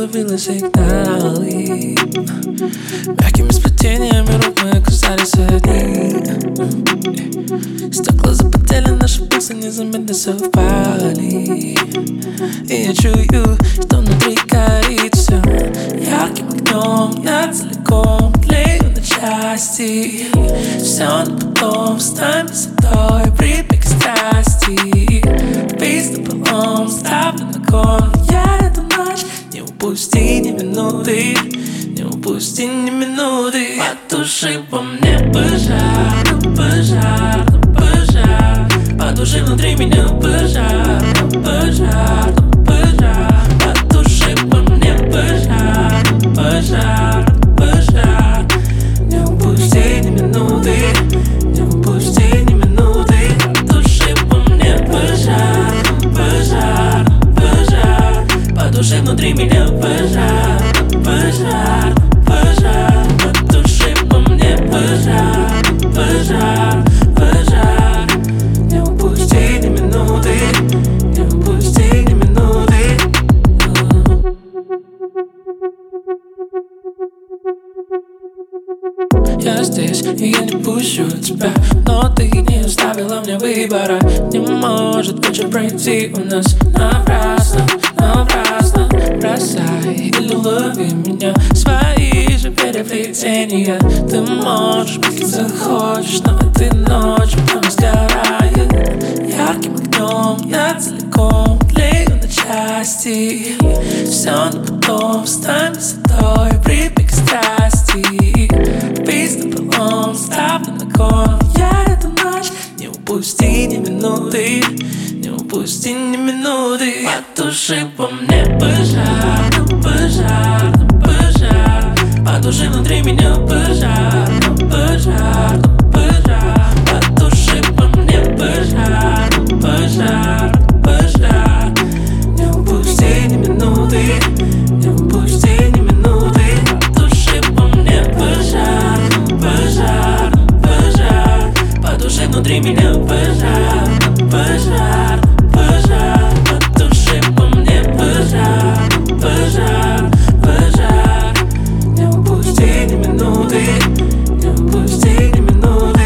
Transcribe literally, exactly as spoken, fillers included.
уловила сигналы. Мягкими сплетениями рук мы оказались одни. Стекла запотели, наши пульсы незаметно совпали. И я чую, что внутри горит все. Ярким огнем я целиком тлею на части. Все на потом, с нами с тобой припек страсти. Весь наполом ставлю на кон. Я эту ночь не упусти ни минуты. Не упусти ни минуты. От души во мне пожар, пожар, пожар. По душе внутри меня пожар, пожар, пожар. От души во мне пожар, пожар, пожар. Не упусти ни минуты. Не упусти ни минуты. От души во мне пожар, пожар, пожар. По душе внутри меня пожар, пожар, пожар. От души во мне пожар, пожар, пожар. Не упусти ни минуты. Не упусти ни минуты. Я здесь, и я не пущу тебя, но ты не оставила мне выбора. Не может вечер пройти у нас напрасно, напрасно. Бросай или лови меня, свои же переплетения. Ты можешь, если захочешь, но этой ночью прямо сгорает. Ярким огнем я целиком тлею на части. Все на потом, с нами с тобой припек страсти. Весь наполом ставлю на кон. Я эту ночь не упусти ни минуты. Не упусти ни минуты. От души во мне пожар, пожар, пожар. По душе внутри меня пожар, пожар, пожар. От души во мне пожар, пожар, пожар. Не упусти ни минуты. Не упусти ни минуты. От души во мне пожар, пожар, пожар. По душе внутри меня пожар, пожар, пожар. От души во мне пожар, пожар, пожар. Не упусти ни минуты. Не упусти ни минуты.